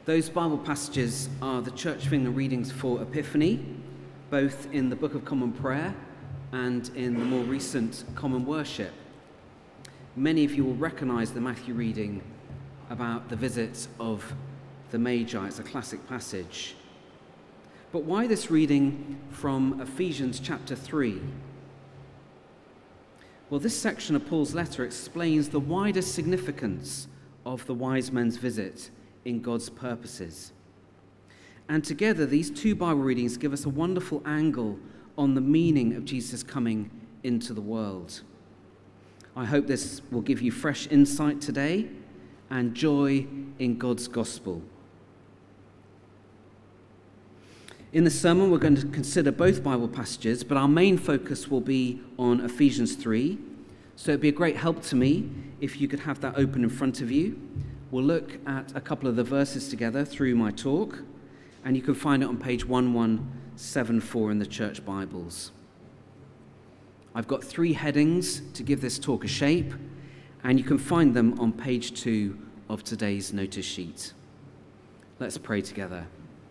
Those Bible passages are the church finger readings for Epiphany, both in the Book of Common Prayer and in the more recent Common Worship. Many of you will recognise the Matthew reading about the visit of the Magi. It's a classic passage. But why this reading from Ephesians chapter 3? Well, this section of Paul's letter explains the wider significance of the wise men's visit in God's purposes. And together, these two Bible readings give us a wonderful angle on the meaning of Jesus coming into the world. I hope this will give you fresh insight today and joy in God's gospel. In the sermon, we're going to consider both Bible passages, but our main focus will be on Ephesians 3. So it'd be a great help to me if you could have that open in front of you. We'll look at a couple of the verses together through my talk, and you can find it on page 1174 in the church Bibles. I've got 3 headings to give this talk a shape, and you can find them on page 2 of today's notice sheet. Let's pray together.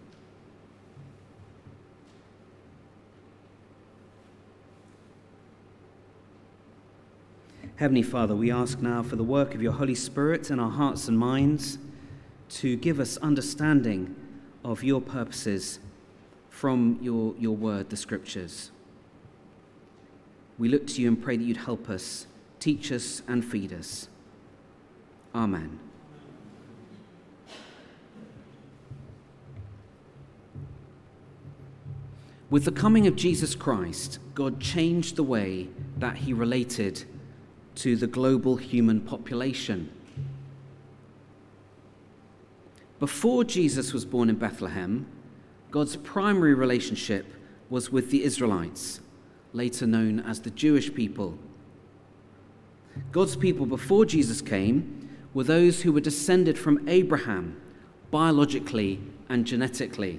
Heavenly Father, we ask now for the work of your Holy Spirit in our hearts and minds to give us understanding of your purposes from your word, the Scriptures. We look to you and pray that you'd help us, teach us and feed us. Amen. With the coming of Jesus Christ, God changed the way that he related to the global human population. Before Jesus was born in Bethlehem, God's primary relationship was with the Israelites, later known as the Jewish people. God's people before Jesus came were those who were descended from Abraham, biologically and genetically.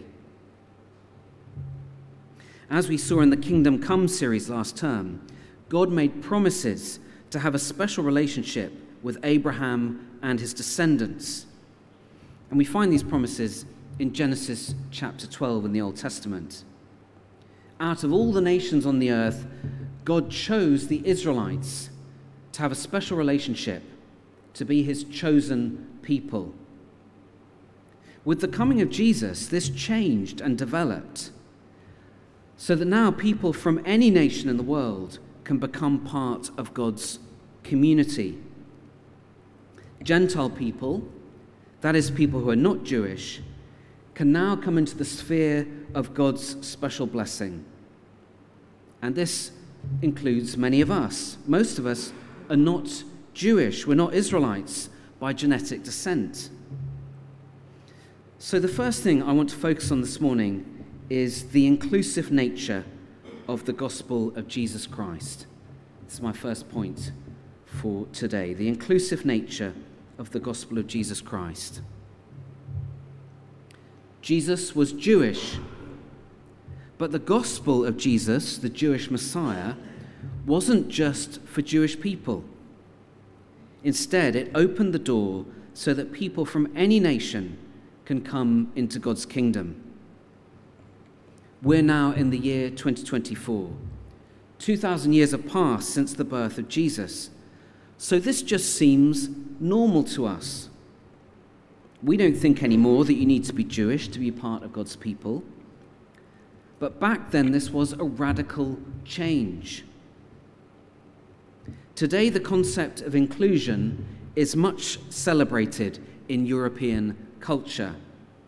As we saw in the Kingdom Come series last term, God made promises to have a special relationship with Abraham and his descendants. And we find these promises in Genesis chapter 12 in the Old Testament. Out of all the nations on the earth, God chose the Israelites to have a special relationship, to be his chosen people. With the coming of Jesus, this changed and developed, so that now people from any nation in the world can become part of God's community. Gentile people, that is people who are not Jewish, can now come into the sphere of God's special blessing. And this includes many of us. Most of us are not Jewish. We're not Israelites by genetic descent. So the first thing I want to focus on this morning is the inclusive nature of the gospel of Jesus Christ. This is my first point for today, the inclusive nature of the gospel of Jesus Christ. Jesus was Jewish, but the gospel of Jesus, the Jewish Messiah, wasn't just for Jewish people. Instead, it opened the door so that people from any nation can come into God's kingdom. We're now in the year 2024. 2,000 years have passed since the birth of Jesus. So this just seems normal to us. We don't think anymore that you need to be Jewish to be part of God's people. But back then, this was a radical change. Today, the concept of inclusion is much celebrated in European culture.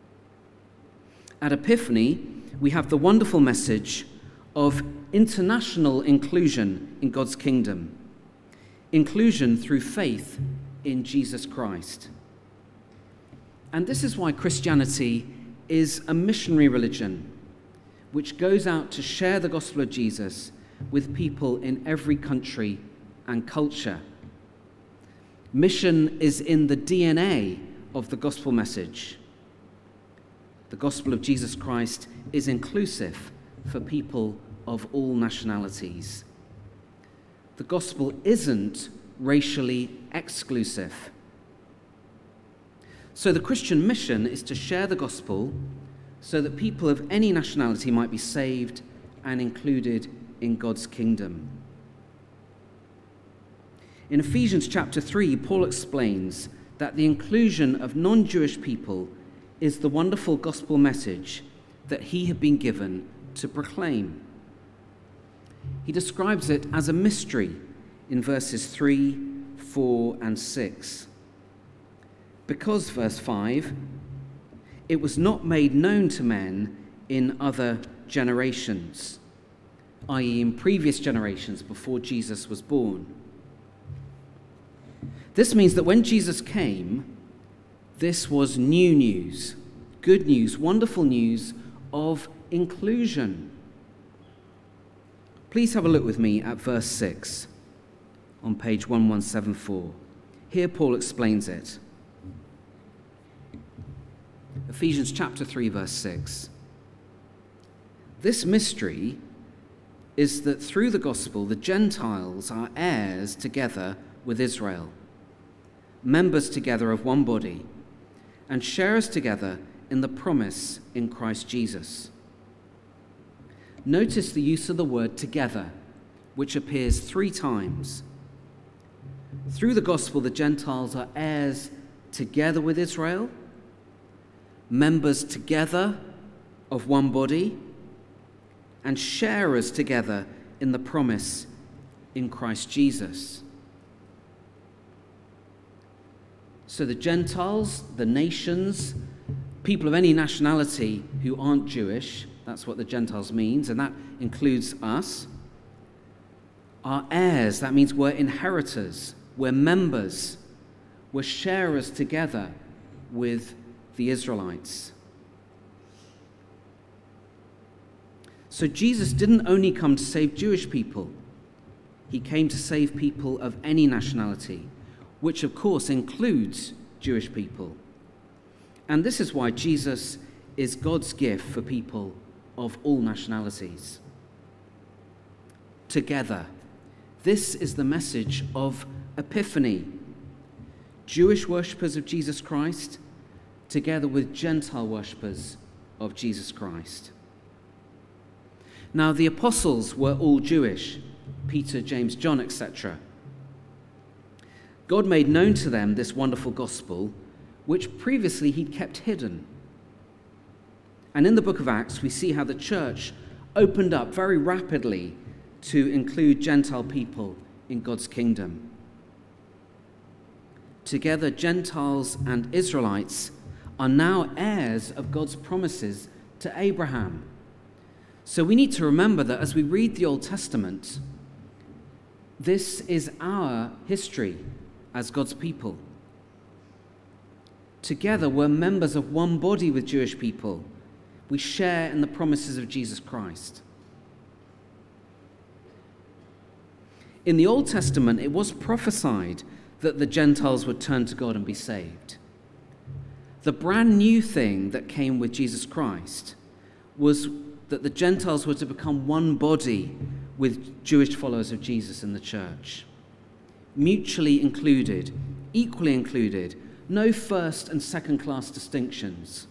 At Epiphany, we have the wonderful message of international inclusion in God's kingdom. Inclusion through faith in Jesus Christ. And this is why Christianity is a missionary religion, which goes out to share the gospel of Jesus with people in every country and culture. Mission is in the DNA of the gospel message. The gospel of Jesus Christ is inclusive for people of all nationalities. The gospel isn't racially exclusive. So the Christian mission is to share the gospel so that people of any nationality might be saved and included in God's kingdom. In Ephesians chapter 3, Paul explains that the inclusion of non-Jewish people is the wonderful gospel message that he had been given to proclaim. He describes it as a mystery in verses 3, 4, and 6. Because, verse 5, it was not made known to men in other generations, i.e. in previous generations before Jesus was born. This means that when Jesus came, this was new news, good news, wonderful news of inclusion. Please have a look with me at verse 6 on page 1174. Here Paul explains it. Ephesians chapter 3, verse 6. This mystery is that through the gospel, the Gentiles are heirs together with Israel, members together of one body, and sharers together in the promise in Christ Jesus. Notice the use of the word together, which appears 3 times. Through the gospel, the Gentiles are heirs together with Israel, members together of one body, and sharers together in the promise in Christ Jesus. So the Gentiles, the nations, people of any nationality who aren't Jewish, that's what the Gentiles means, and that includes us, are heirs. That means we're inheritors, we're members, we're sharers together with the Israelites. So Jesus didn't only come to save Jewish people, he came to save people of any nationality, which of course includes Jewish people. And this is why Jesus is God's gift for people of all nationalities. Together, this is the message of Epiphany. Jewish worshippers of Jesus Christ together with Gentile worshippers of Jesus Christ. Now, the apostles were all Jewish, Peter, James, John, etc. God made known to them this wonderful gospel, which previously he'd kept hidden. And in the book of Acts, we see how the church opened up very rapidly to include Gentile people in God's kingdom. Together, Gentiles and Israelites are now heirs of God's promises to Abraham. So we need to remember that as we read the Old Testament, this is our history as God's people. Together, we're members of one body with Jewish people. We share in the promises of Jesus Christ. In the Old Testament, it was prophesied that the Gentiles would turn to God and be saved. The brand new thing that came with Jesus Christ was that the Gentiles were to become one body with Jewish followers of Jesus in the church. Mutually included, equally included, no first and second class distinctions.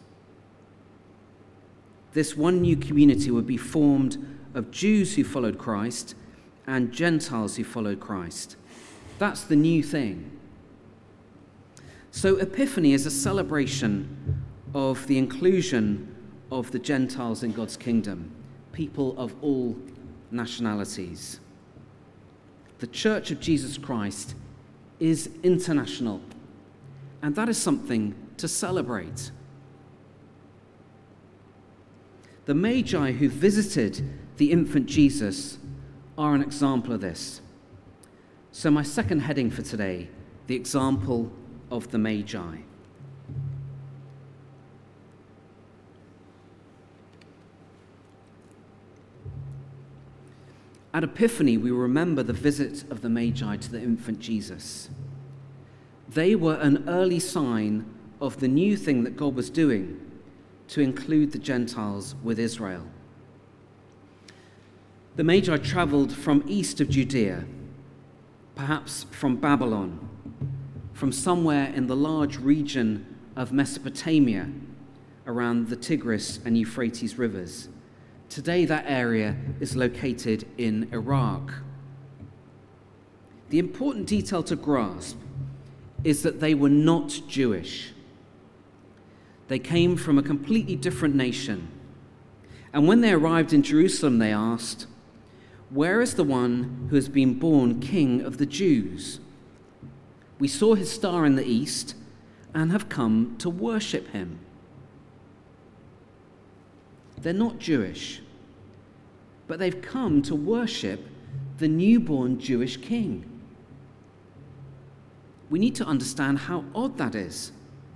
This one new community would be formed of Jews who followed Christ and Gentiles who followed Christ. That's the new thing. So Epiphany is a celebration of the inclusion of the Gentiles in God's kingdom, people of all nationalities. The Church of Jesus Christ is international, and that is something to celebrate. The Magi who visited the infant Jesus are an example of this. So my second heading for today, the example of the Magi. At Epiphany, we remember the visit of the Magi to the infant Jesus. They were an early sign of the new thing that God was doing to include the Gentiles with Israel. The Magi traveled from east of Judea, perhaps from Babylon, from somewhere in the large region of Mesopotamia around the Tigris and Euphrates rivers. Today, that area is located in Iraq. The important detail to grasp is that they were not Jewish. They came from a completely different nation. And when they arrived in Jerusalem, they asked, "Where is the one who has been born King of the Jews? We saw his star in the east and have come to worship him." They're not Jewish, but they've come to worship the newborn Jewish king. We need to understand how odd that is.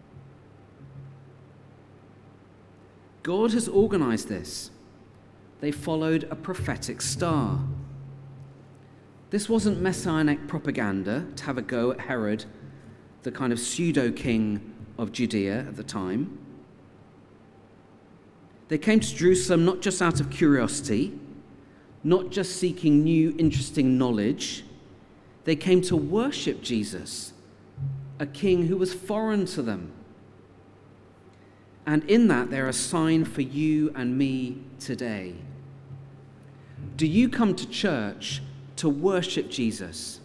God has organized this. They followed a prophetic star. This wasn't messianic propaganda to have a go at Herod, the kind of pseudo-king of Judea at the time. They came to Jerusalem not just out of curiosity, not just seeking new, interesting knowledge. They came to worship Jesus, a king who was foreign to them. And in that, they're a sign for you and me today. Do you come to church to worship Jesus?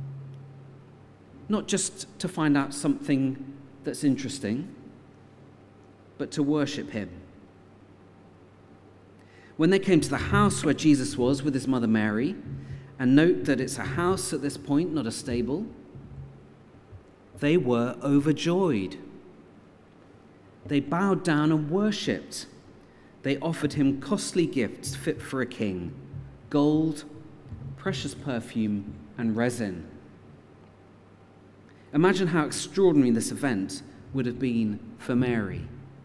Not just to find out something that's interesting, but to worship him. When they came to the house where Jesus was with his mother Mary, and note that it's a house at this point, not a stable, they were overjoyed. They bowed down and worshipped. They offered him costly gifts fit for a king: gold, precious perfume, and resin. Imagine how extraordinary this event would have been for Mary.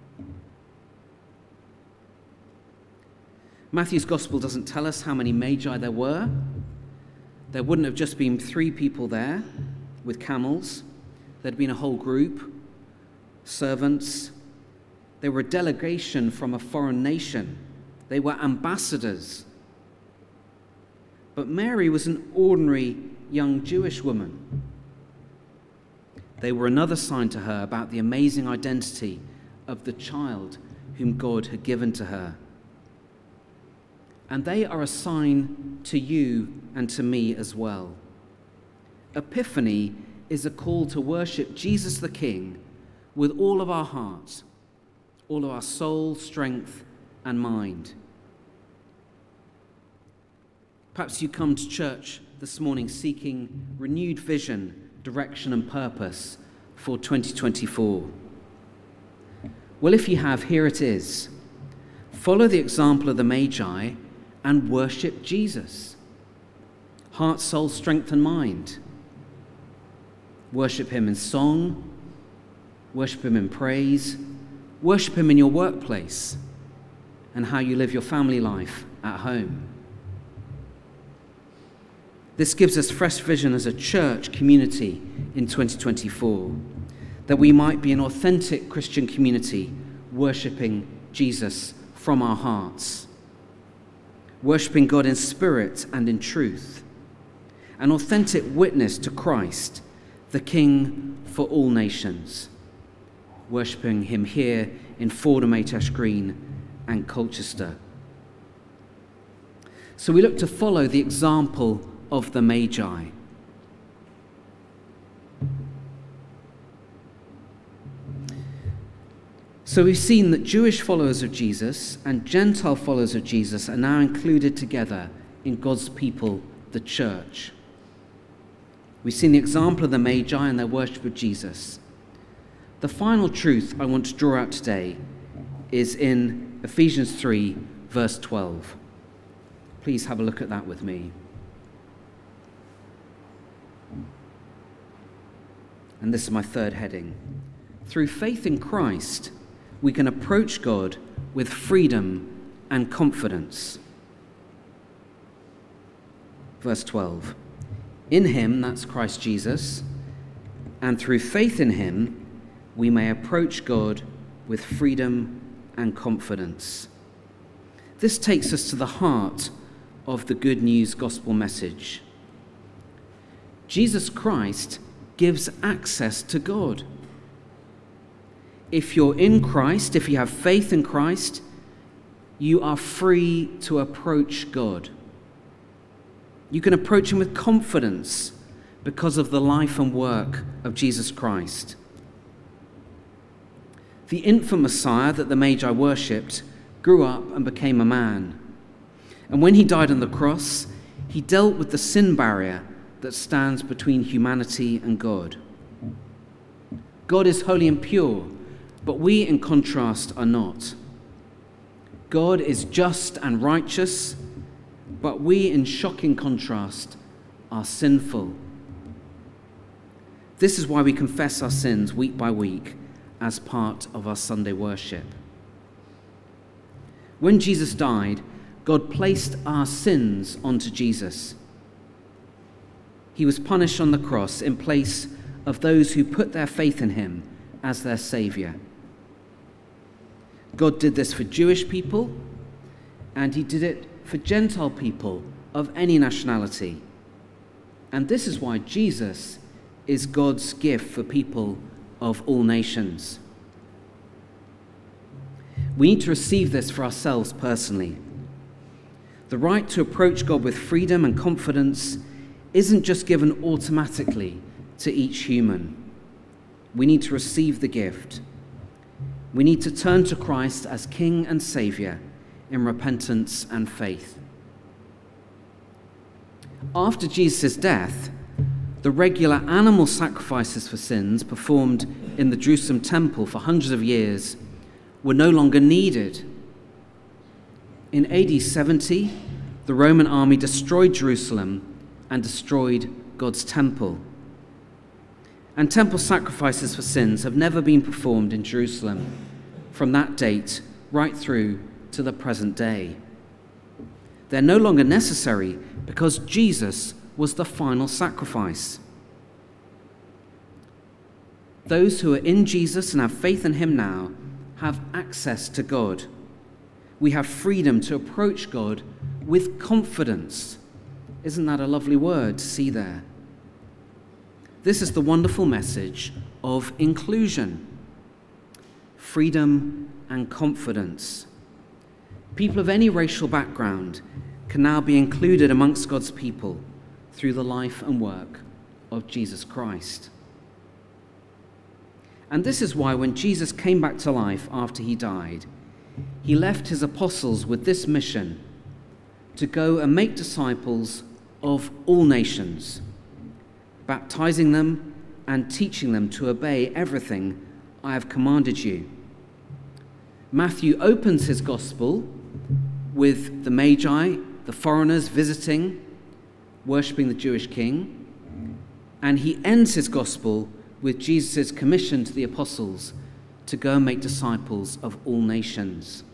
Matthew's gospel doesn't tell us how many magi there were. There wouldn't have just been 3 people there with camels. There'd been a whole group, servants. They were a delegation from a foreign nation. They were ambassadors. But Mary was an ordinary young Jewish woman. They were another sign to her about the amazing identity of the child whom God had given to her. And they are a sign to you and to me as well. Epiphany is a call to worship Jesus the King with all of our hearts, all of our soul, strength, and mind. Perhaps you come to church this morning seeking renewed vision, direction, and purpose for 2024. Well, if you have, here it is. Follow the example of the Magi and worship Jesus. Heart, soul, strength, and mind. Worship him in song. Worship him in praise. Worship him in your workplace and how you live your family life at home. This gives us fresh vision as a church community in 2024, that we might be an authentic Christian community worshiping Jesus from our hearts, worshiping God in spirit and in truth, an authentic witness to Christ, the King for all nations, worshipping him here in Fordham, Ash Green and Colchester. So we look to follow the example of the Magi. So we've seen that Jewish followers of Jesus and Gentile followers of Jesus are now included together in God's people, the church. We've seen the example of the Magi and their worship of Jesus. The final truth I want to draw out today is in Ephesians 3, verse 12. Please have a look at that with me. And this is my third heading. Through faith in Christ, we can approach God with freedom and confidence. Verse 12. In him, that's Christ Jesus, and through faith in him, we may approach God with freedom and confidence. This takes us to the heart of the good news gospel message. Jesus Christ gives access to God. if you're in Christ, if you have faith in Christ, you are free to approach God. You can approach him with confidence because of the life and work of Jesus Christ. The infant Messiah that the Magi worshipped grew up and became a man. And when he died on the cross, he dealt with the sin barrier that stands between humanity and God. God is holy and pure, but we, in contrast, are not. God is just and righteous, but we, in shocking contrast, are sinful. This is why we confess our sins week by week as part of our Sunday worship. When Jesus died, God placed our sins onto Jesus. He was punished on the cross in place of those who put their faith in him as their Savior. God did this for Jewish people, and he did it for Gentile people of any nationality. And this is why Jesus is God's gift for people of all nations. We need to receive this for ourselves personally. The right to approach God with freedom and confidence isn't just given automatically to each human. We need to receive the gift. We need to turn to Christ as King and Saviour in repentance and faith. After Jesus' death, the regular animal sacrifices for sins performed in the Jerusalem temple for hundreds of years were no longer needed. In AD 70, the Roman army destroyed Jerusalem and destroyed God's temple. And temple sacrifices for sins have never been performed in Jerusalem from that date right through to the present day. They're no longer necessary because Jesus was the final sacrifice. Those who are in Jesus and have faith in him now have access to God. We have freedom to approach God with confidence. Isn't that a lovely word to see there? This is the wonderful message of inclusion, freedom and confidence. People of any racial background can now be included amongst God's people through the life and work of Jesus Christ. And this is why when Jesus came back to life after he died, he left his apostles with this mission: to go and make disciples of all nations, baptizing them and teaching them to obey everything I have commanded you. Matthew opens his gospel with the Magi, the foreigners visiting, worshipping the Jewish king, and he ends his gospel with Jesus' commission to the apostles to go and make disciples of all nations.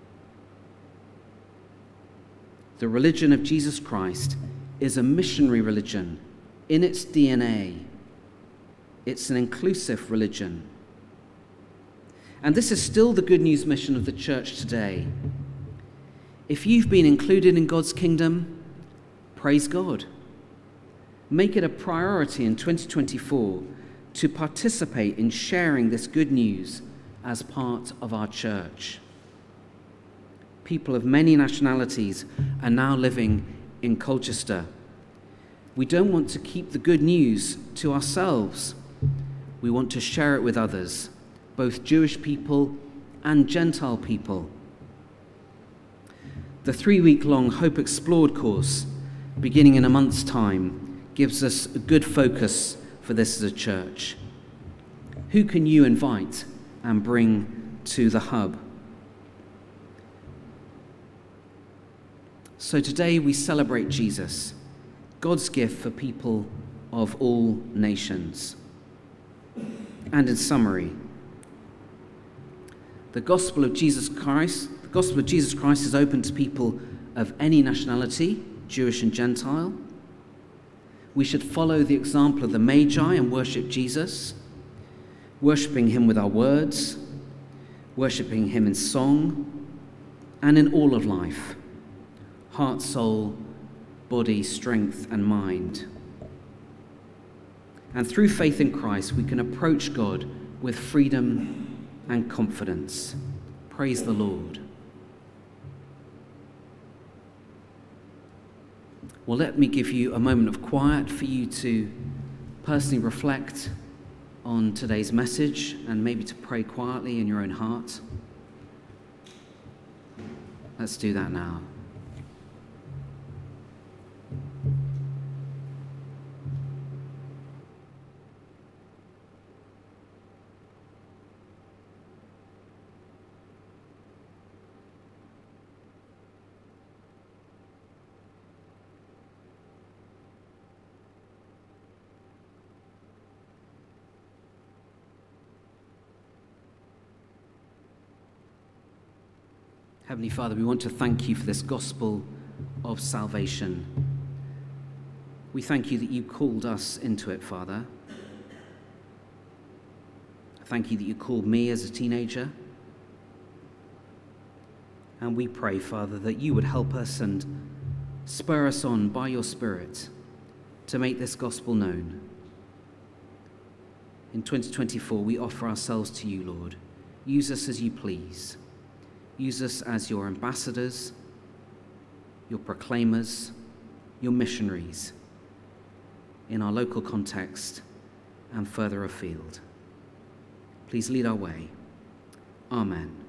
The religion of Jesus Christ is a missionary religion in its DNA. It's an inclusive religion. And this is still the good news mission of the church today. If you've been included in God's kingdom, praise God. Make it a priority in 2024 to participate in sharing this good news as part of our church. People of many nationalities are now living in Colchester. We don't want to keep the good news to ourselves. We want to share it with others, both Jewish people and Gentile people. The 3-week-long Hope Explored course, beginning in a month's time, gives us a good focus for this as a church. Who can you invite and bring to the hub? So today we celebrate Jesus, God's gift for people of all nations. And in summary, the gospel of Jesus Christ is open to people of any nationality, Jewish and Gentile. We should follow the example of the Magi and worship Jesus, worshipping him with our words, worshipping him in song, and in all of life, heart, soul, body, strength, and mind. And through faith in Christ, we can approach God with freedom and confidence. Praise the Lord. Well, let me give you a moment of quiet for you to personally reflect on today's message and maybe to pray quietly in your own heart. Let's do that now. Heavenly Father, we want to thank you for this gospel of salvation. We thank you that you called us into it, Father. Thank you that you called me as a teenager. And we pray, Father, that you would help us and spur us on by your Spirit to make this gospel known. In 2024, we offer ourselves to you, Lord. Use us as you please. Use us as your ambassadors, your proclaimers, your missionaries in our local context and further afield. Please lead our way. Amen.